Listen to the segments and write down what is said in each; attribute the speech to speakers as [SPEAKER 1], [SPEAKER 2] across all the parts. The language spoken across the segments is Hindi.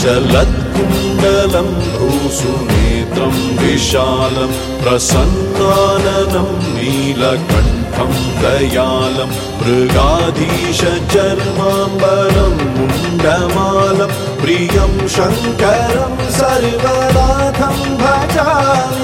[SPEAKER 1] जलत्कुण्डलं भ्रूसुनेत्रं विशालं प्रसन्नाननं नीलकण्ठं दयालं मृगाधीशचर्माम्बरं मुण्डमालं प्रियं शङ्करं सर्वनाथं भजामि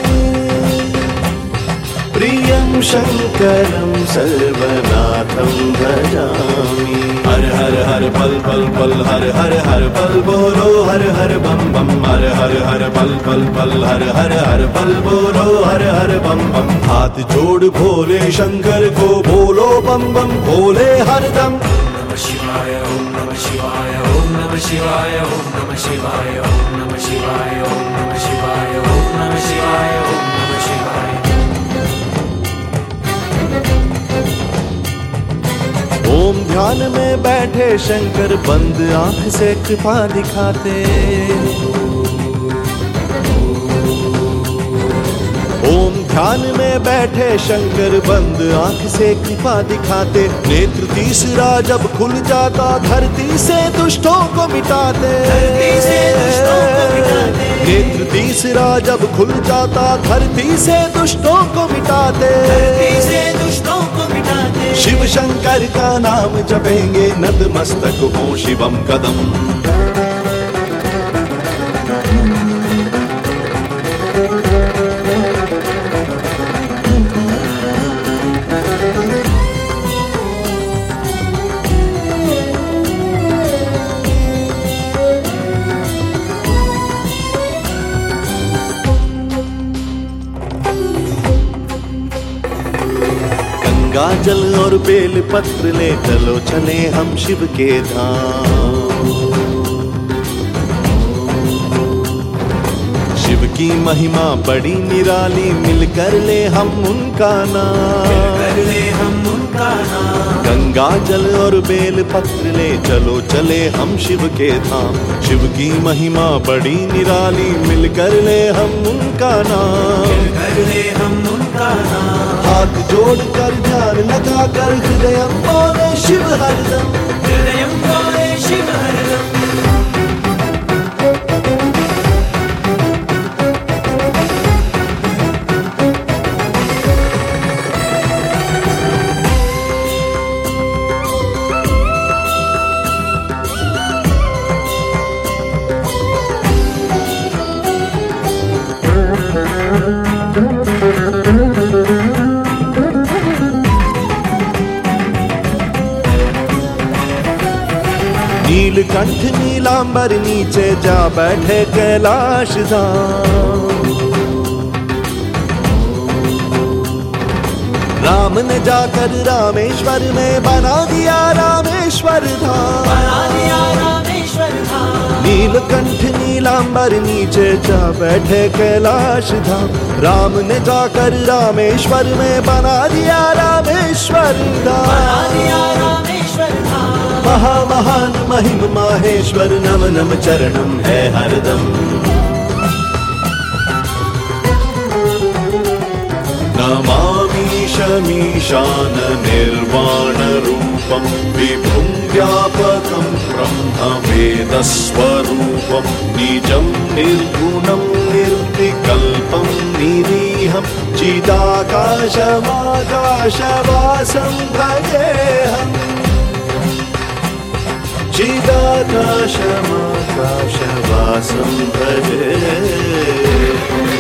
[SPEAKER 1] प्रियं शङ्करं सर्वनाथं भजामि। हर हर हर पल पल पल हर हर हर पल बोलो हर हर बम बम हर हर हर पल पल पल हर हर हर पल बोलो हर हर बम बम। हाथ जोड़ भोले शंकर को बोलो बम बम भोले हरदम।
[SPEAKER 2] नमः शिवाय ओम नमः शिवाय ओम नमः शिवाय ओम नमः शिवाय ओम नमः शिवाय ओम नमः शिवाय ओम नमः शिवाय ओम नमः शिवाय।
[SPEAKER 1] ओम ध्यान में बैठे शंकर बंद आंख से कृपा दिखाते। ओम ध्यान में बैठे शंकर बंद आंख से कृपा दिखाते। नेत्र तीसरा जब खुल जाता धरती से दुष्टों को मिटाते। नेत्र तीसरा जब खुल जाता धरती से दुष्टों को मिटाते। शिव शंकर का नाम जपेंगे नतमस्तक हो शिवम कदम। गंगा जल और बेल पत्र ले चलो चले हम शिव के धाम। शिव की महिमा बड़ी निराली मिलकर ले हम उनका नाम। गंगा जल और बेल पत्र ले चलो चले हम शिव के धाम। शिव की महिमा बड़ी निराली मिलकर ले हम उनका नाम। हाथ जोड़ कर ध्यान लगा कर हृदय बोले शिव हरदम। हृदय बोले शिव हरदम। नीलकंठ नीलांबर नीचे जा बैठे कैलाश धाम। राम ने जाकर रामेश्वर में बना दिया रामेश्वर धाम। नीलकंठ नीलांबर नीचे जा बैठे कैलाश धाम। राम ने जाकर रामेश्वर में बना दिया रामेश्वर धाम। महामहान महिम माहेश्वर नम नम चरणम है हरदम। नमामि शमीशान निर्वाण रूपम विभुं व्यापकं ब्रह्म वेद स्वरूपम निजं निर्गुणं निर्विकल्पं निरीहं चिदाकाशमाकाशवासं भजेऽहम्। चिदाकाशमाकाशवासं भजे।